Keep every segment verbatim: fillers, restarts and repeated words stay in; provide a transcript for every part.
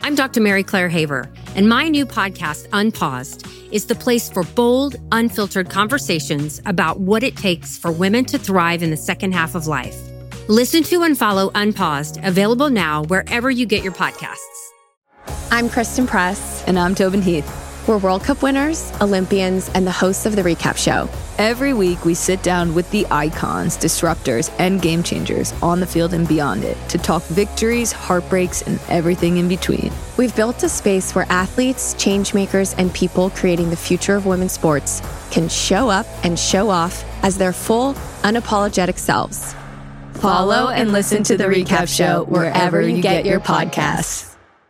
I'm Doctor Mary Claire Haver, and my new podcast, Unpaused, is the place for bold, unfiltered conversations about what it takes for women to thrive in the second half of life. Listen to and follow Unpaused, available now wherever you get your podcasts. I'm Kristen Press. And I'm Tobin Heath. We're World Cup winners, Olympians, and the hosts of The Recap Show. Every week, we sit down with the icons, disruptors, and game changers on the field and beyond it to talk victories, heartbreaks, and everything in between. We've built a space where athletes, changemakers, and people creating the future of women's sports can show up and show off as their full, unapologetic selves. Follow and listen to The Recap Show wherever you get your podcasts.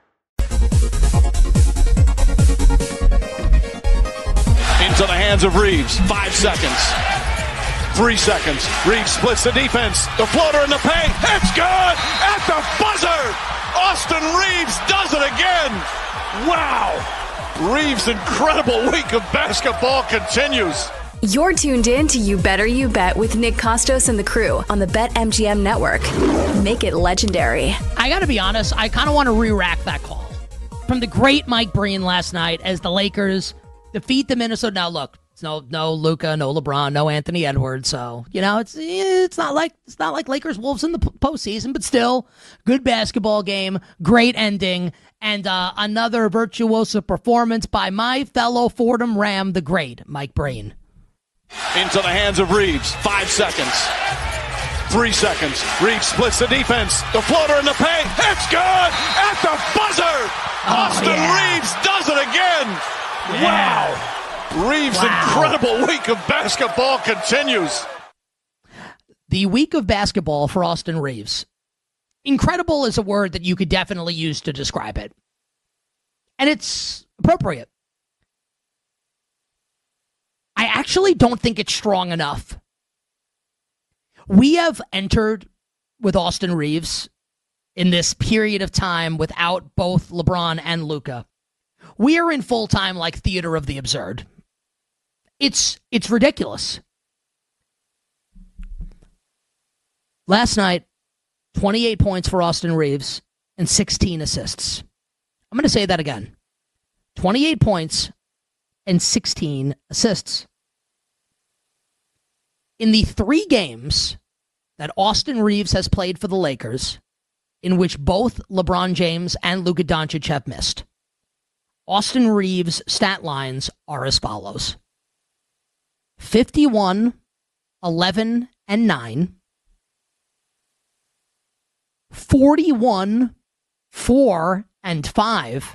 Into the hands of Reeves. Five seconds. Three seconds. Reeves splits the defense. The floater in the paint. It's good at the buzzer. Austin Reeves does it again. Wow. Reeves' incredible week of basketball continues. You're tuned in to You Better You Bet with Nick Kostos and the crew on the BetMGM network. Make it legendary. I got to be honest, I kind of want to re-rack that call from the great Mike Breen last night as the Lakers defeat the Minnesota. Now, look, it's no no Luka, no LeBron, no Anthony Edwards. So you know, it's it's not like it's not like Lakers Wolves in the postseason, but still, good basketball game, great ending, and uh, another virtuoso performance by my fellow Fordham Ram, the great Mike Breen. Into the hands of Reeves. Five seconds. Three seconds. Reeves splits the defense. The floater in the paint. It's good at the buzzer. Oh, Austin yeah. Reeves does it again. Yeah. Wow. Reeves' Wow. incredible week of basketball continues. The week of basketball for Austin Reeves. Incredible is a word that you could definitely use to describe it. And it's appropriate. I actually don't think it's strong enough. We have entered with Austin Reeves in this period of time without both LeBron and Luka. We are in full-time, like, theater of the absurd. It's it's ridiculous. Last night, twenty-eight points for Austin Reeves and sixteen assists. I'm going to say that again. twenty-eight points and sixteen assists. In the three games that Austin Reeves has played for the Lakers, in which both LeBron James and Luka Doncic have missed, Austin Reeves' stat lines are as follows. fifty-one, eleven, and nine. forty-one, four, and five.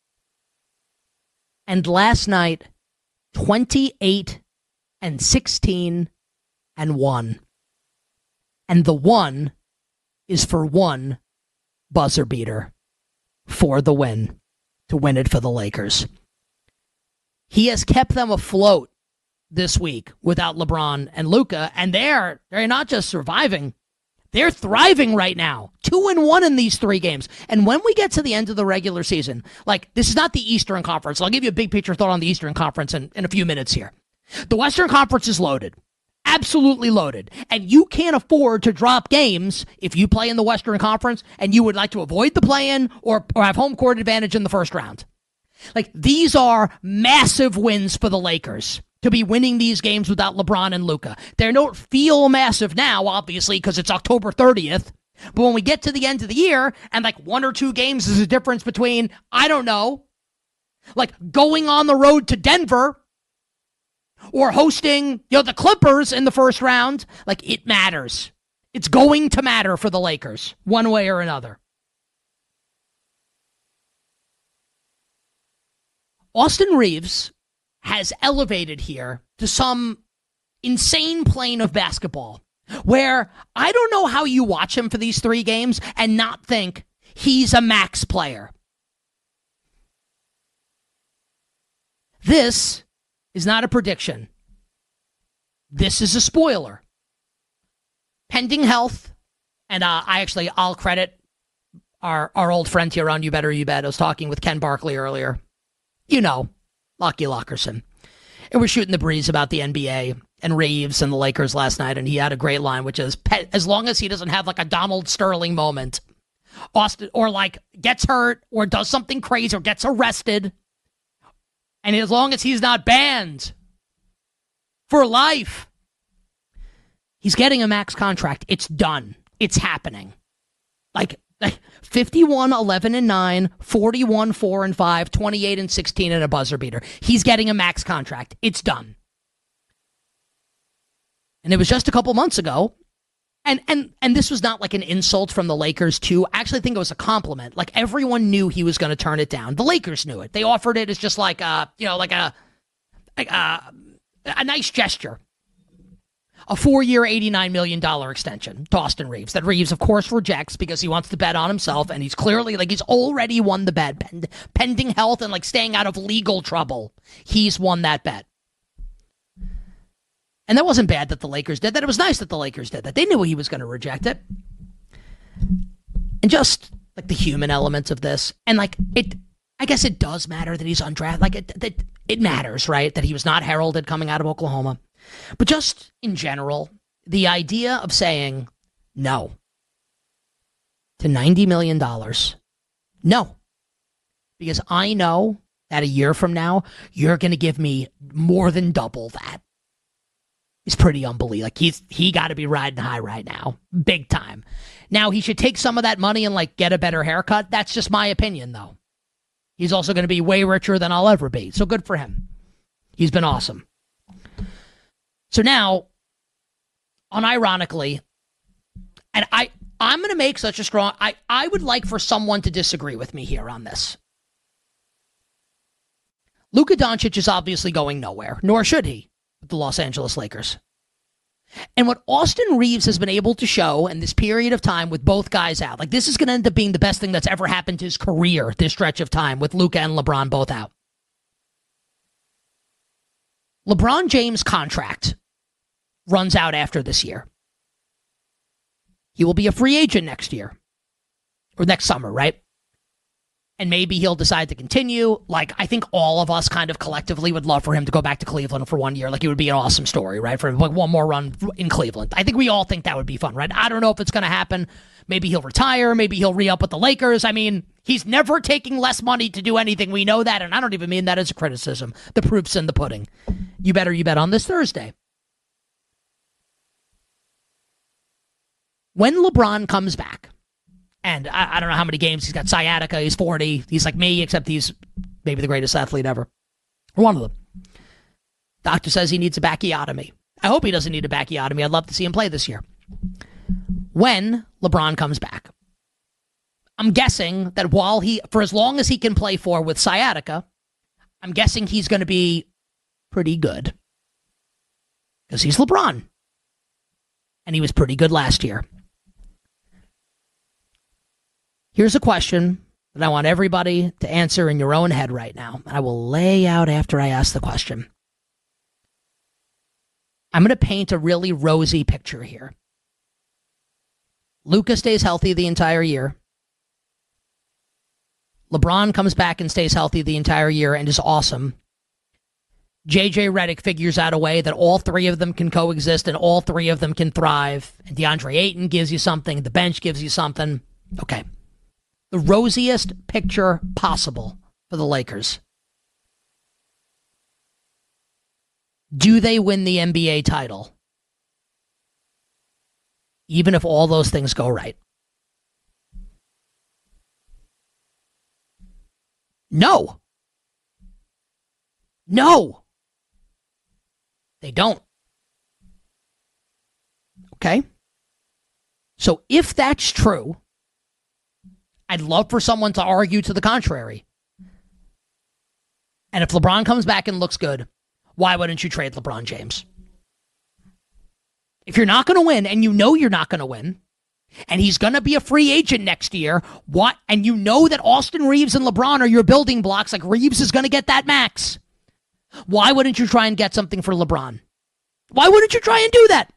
And last night, twenty-eight, and sixteen, and one. And the one is for one buzzer beater for the win. To win it for the Lakers. He has kept them afloat this week without LeBron and Luka, and they're they're not just surviving, they're thriving right now. Two and one in these three games. And when we get to the end of the regular season, like, this is not the Eastern Conference. I'll give you a big picture thought on the Eastern Conference in, in a few minutes here. The Western Conference is loaded. Absolutely loaded. And you can't afford to drop games if you play in the Western Conference and you would like to avoid the play-in or, or have home court advantage in the first round. Like, these are massive wins for the Lakers to be winning these games without LeBron and Luka. They don't feel massive now, obviously, because it's October thirtieth. But when we get to the end of the year and like one or two games is a difference between, I don't know, like going on the road to Denver or hosting, you know, the Clippers in the first round, like, it matters. It's going to matter for the Lakers, one way or another. Austin Reeves has elevated here to some insane plane of basketball where I don't know how you watch him for these three games and not think he's a max player. This is not a prediction. This is a spoiler. Pending health, and uh, I actually, I'll credit our our old friend here on You Better You Bet. I was talking with Ken Barkley earlier. You know, Lockie Lockerson. And we're shooting the breeze about the N B A and Reeves and the Lakers last night, and he had a great line, which is, as long as he doesn't have like a Donald Sterling moment, Austin, or like gets hurt or does something crazy or gets arrested. And as long as he's not banned for life, he's getting a max contract. It's done. It's happening. Like fifty-one, eleven, and nine, forty-one, four, and five, twenty-eight, and sixteen, and a buzzer beater. He's getting a max contract. It's done. And it was just a couple months ago. And and and this was not like an insult from the Lakers, too. I actually think it was a compliment. Like, everyone knew he was going to turn it down. The Lakers knew it. They offered it as just like a, you know, like a, like a, a nice gesture. A four-year, eighty-nine million dollars extension to Austin Reaves. That Reaves, of course, rejects because he wants to bet on himself, and he's clearly, like, he's already won the bet. Pend- pending health and, like, staying out of legal trouble. He's won that bet. And that wasn't bad that the Lakers did that. It was nice that the Lakers did that. They knew he was going to reject it. And just, like, the human elements of this. And, like, it, I guess it does matter that he's undrafted. Like, it, it, it matters, right? That he was not heralded coming out of Oklahoma. But just in general, the idea of saying no to ninety million dollars, no. Because I know that a year from now, you're going to give me more than double that. It's pretty unbelievable. Like, he's he got to be riding high right now. Big time. Now, he should take some of that money and, like, get a better haircut. That's just my opinion, though. He's also going to be way richer than I'll ever be. So good for him. He's been awesome. So now, unironically, and I, I'm going to make such a strong... I, I would like for someone to disagree with me here on this. Luka Doncic is obviously going nowhere, nor should he, with the Los Angeles Lakers. And what Austin Reaves has been able to show in this period of time with both guys out, like, this is going to end up being the best thing that's ever happened to his career, this stretch of time, with Luka and LeBron both out. LeBron James' contract runs out after this year. He will be a free agent next year. Or next summer, right? And maybe he'll decide to continue. Like, I think all of us kind of collectively would love for him to go back to Cleveland for one year. Like, it would be an awesome story, right? For like one more run in Cleveland. I think we all think that would be fun, right? I don't know if it's going to happen. Maybe he'll retire. Maybe he'll re-up with the Lakers. I mean, he's never taking less money to do anything. We know that. And I don't even mean that as a criticism. The proof's in the pudding. You better you bet on this Thursday. When LeBron comes back, and I, I don't know how many games he's got, sciatica, he's forty, he's like me, except he's maybe the greatest athlete ever. Or one of them. Doctor says he needs a backiotomy. I hope he doesn't need a backiotomy. I'd love to see him play this year. When LeBron comes back, I'm guessing that while he, for as long as he can play for with sciatica, I'm guessing he's going to be pretty good. Because he's LeBron. And he was pretty good last year. Here's a question that I want everybody to answer in your own head right now. I will lay out after I ask the question. I'm going to paint a really rosy picture here. Luka stays healthy the entire year. LeBron comes back and stays healthy the entire year and is awesome. J J Redick figures out a way that all three of them can coexist and all three of them can thrive. And DeAndre Ayton gives you something. The bench gives you something. Okay. The rosiest picture possible for the Lakers. Do they win the N B A title? Even if all those things go right. No. No. They don't. Okay? So if that's true, I'd love for someone to argue to the contrary. And if LeBron comes back and looks good, why wouldn't you trade LeBron James? If you're not going to win, and you know you're not going to win, and he's going to be a free agent next year, what? And you know that Austin Reaves and LeBron are your building blocks, like Reaves is going to get that max. Why wouldn't you try and get something for LeBron? Why wouldn't you try and do that?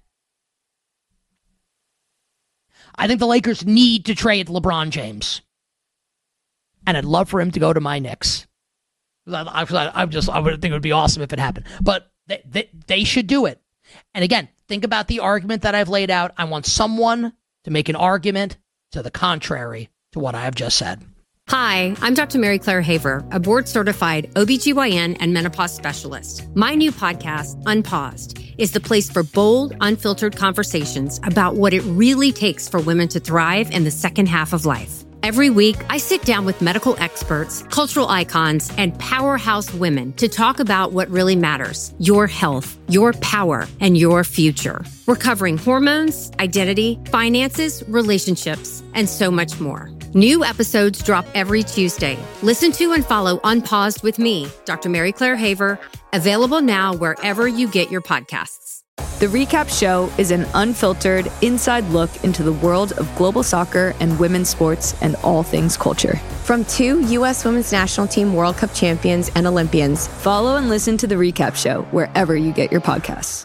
I think the Lakers need to trade LeBron James. And I'd love for him to go to my Knicks. I, I, I just, I would think it would be awesome if it happened. But they, they, they should do it. And again, think about the argument that I've laid out. I want someone to make an argument to the contrary to what I have just said. Hi, I'm Doctor Mary Claire Haver, a board-certified O B G Y N and menopause specialist. My new podcast, Unpaused, is the place for bold, unfiltered conversations about what it really takes for women to thrive in the second half of life. Every week, I sit down with medical experts, cultural icons, and powerhouse women to talk about what really matters: your health, your power, and your future. We're covering hormones, identity, finances, relationships, and so much more. New episodes drop every Tuesday. Listen to and follow Unpaused with me, Doctor Mary Claire Haver, available now wherever you get your podcasts. The Recap Show is an unfiltered, inside look into the world of global soccer and women's sports and all things culture. From two U S Women's National Team World Cup champions and Olympians, follow and listen to The Recap Show wherever you get your podcasts.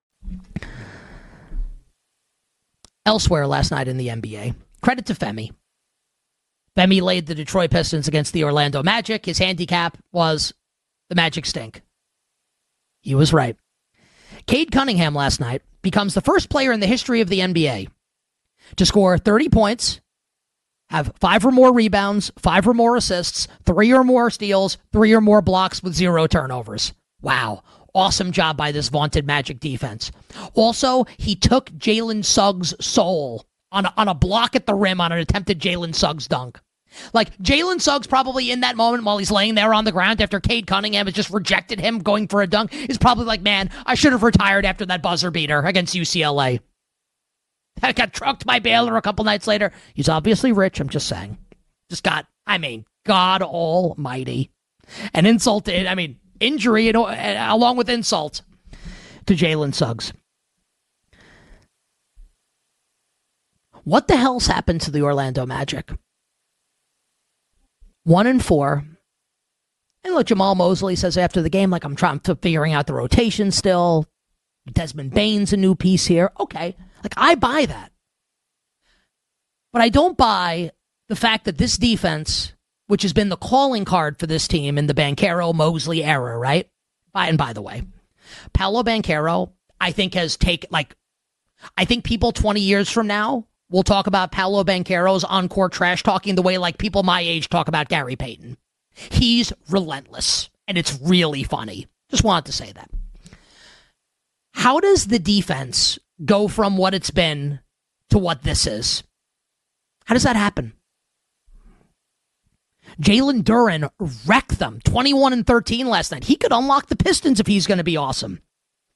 Elsewhere last night in the N B A, credit to Femi. Femi laid the Detroit Pistons against the Orlando Magic. His handicap was the Magic stink. He was right. Cade Cunningham last night becomes the first player in the history of the N B A to score thirty points, have five or more rebounds, five or more assists, three or more steals, three or more blocks with zero turnovers. Wow. Awesome job by this vaunted Magic defense. Also, he took Jalen Suggs' soul on a, on a block at the rim on an attempted Jalen Suggs dunk. Like, Jalen Suggs probably in that moment while he's laying there on the ground after Cade Cunningham has just rejected him going for a dunk is probably like, man, I should have retired after that buzzer beater against U C L A. I got trucked by Baylor a couple nights later. He's obviously rich, I'm just saying. Just got, I mean, God almighty. And insulted, I mean, injury and, uh, along with insult to Jalen Suggs. What the hell's happened to the Orlando Magic? One and four. And look, Jamal Mosley says after the game, like, I'm trying to figuring out the rotation still. Desmond Bane's a new piece here. Okay. Like, I buy that. But I don't buy the fact that this defense, which has been the calling card for this team in the Banchero-Mosley era, right? By, and by the way, Paolo Banchero, I think, has taken, like, I think people twenty years from now will talk about Paolo Banchero's on-court trash talking the way, like, people my age talk about Gary Payton. He's relentless, and it's really funny. Just wanted to say that. How does the defense go from what it's been to what this is? How does that happen? Jalen Duren wrecked them, twenty-one and thirteen last night. He could unlock the Pistons if he's going to be awesome.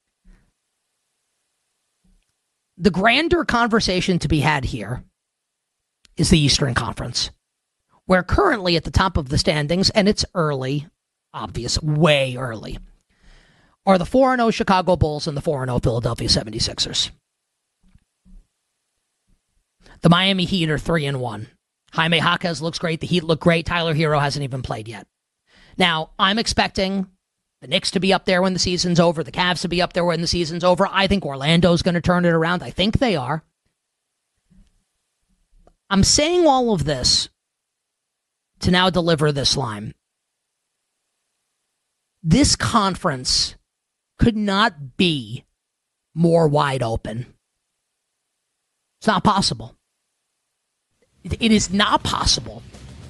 The grander conversation to be had here is the Eastern Conference, where currently at the top of the standings, and it's early, obvious, way early, are the four and oh Chicago Bulls and the four and oh Philadelphia seventy-sixers. The Miami Heat are three and one. Jaime Jaquez looks great. The Heat look great. Tyler Hero hasn't even played yet. Now, I'm expecting the Knicks to be up there when the season's over, the Cavs to be up there when the season's over. I think Orlando's going to turn it around. I think they are. I'm saying all of this to now deliver this line. This conference could not be more wide open. It's not possible. It, it is not possible.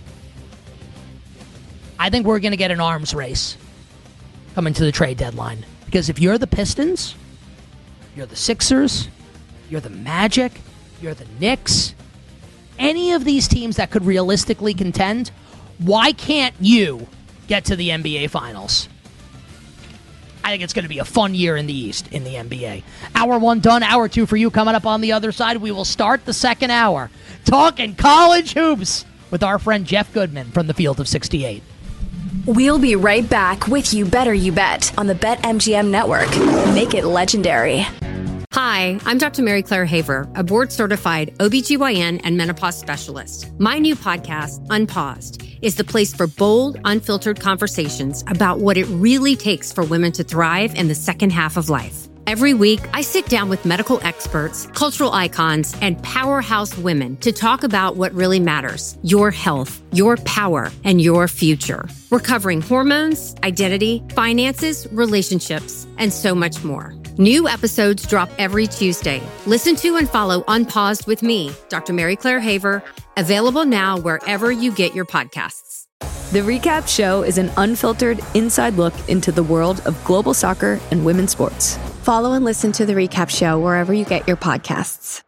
I think we're going to get an arms race coming to the trade deadline. Because if you're the Pistons, you're the Sixers, you're the Magic, you're the Knicks, any of these teams that could realistically contend, why can't you get to the N B A Finals? I think it's going to be a fun year in the East in the N B A. Hour one done, hour two for you. Coming up on the other side, we will start the second hour talking college hoops with our friend Jeff Goodman from the Field of sixty-eight. We'll be right back with You Better You Bet on the BetMGM Network. Make it legendary. Hi, I'm Doctor Mary Claire Haver, a board-certified O B G Y N and menopause specialist. My new podcast, Unpaused, is the place for bold, unfiltered conversations about what it really takes for women to thrive in the second half of life. Every week, I sit down with medical experts, cultural icons, and powerhouse women to talk about what really matters: your health, your power, and your future. We're covering hormones, identity, finances, relationships, and so much more. New episodes drop every Tuesday. Listen to and follow Unpaused with me, Doctor Mary Claire Haver, Available now wherever you get your podcasts. The Recap Show is an unfiltered inside look into the world of global soccer and women's sports. Follow and listen to The Recap Show wherever you get your podcasts.